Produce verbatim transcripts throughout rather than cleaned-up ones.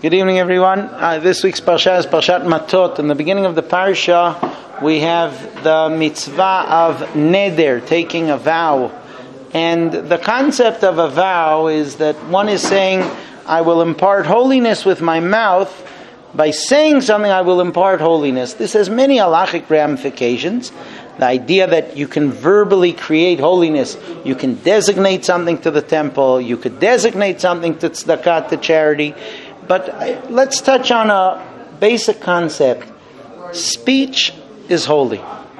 Good evening, everyone. Uh, this week's Parsha is Parshat Matot. In the beginning of the Parsha, we have the mitzvah of neder, taking a vow. And the concept of a vow is that one is saying, I will impart holiness with my mouth. By saying something, I will impart holiness. This has many halachic ramifications. The idea that you can verbally create holiness, you can designate something to the temple, you could designate something to tzedakah, to charity. But let's touch on a basic concept. Speech is holy.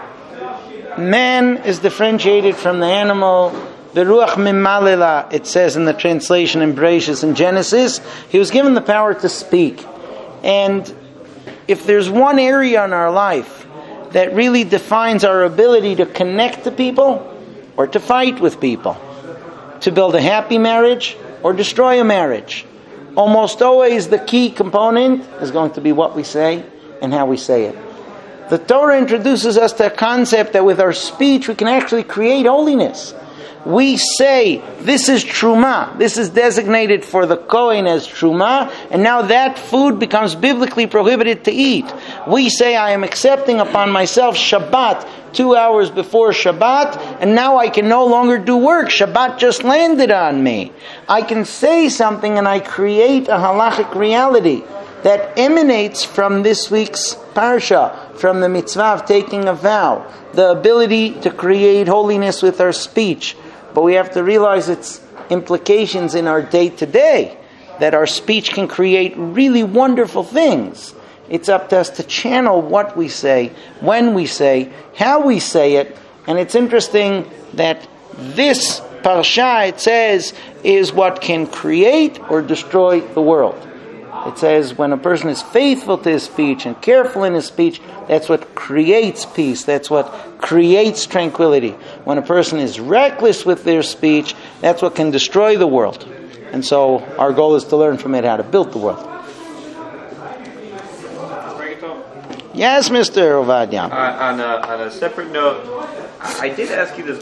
Man is differentiated from the animal. Beruach mimalela, it says in the translation in Bereshis in Genesis, he was given the power to speak. And if there's one area in our life that really defines our ability to connect to people or to fight with people, to build a happy marriage or destroy a marriage, almost always the key component is going to be what we say and how we say it. The Torah introduces us to a concept that with our speech we can actually create holiness. We say, this is truma, this is designated for the Kohen as truma, and now that food becomes biblically prohibited to eat. We say, I am accepting upon myself Shabbat two hours before Shabbat, and now I can no longer do work. Shabbat just landed on me. I can say something and I create a halachic reality that emanates from this week's parsha, from the mitzvah of taking a vow, the ability to create holiness with our speech. But we have to realize its implications in our day-to-day, that our speech can create really wonderful things. It's up to us to channel what we say, when we say, how we say it. And it's interesting that this parsha, it says, is what can create or destroy the world. It says when a person is faithful to his speech and careful in his speech, that's what creates peace. That's what creates tranquility. When a person is reckless with their speech, that's what can destroy the world. And so our goal is to learn from it how to build the world. Yes, Mister Ovadia. Uh, on, a, on a separate note, I did ask you this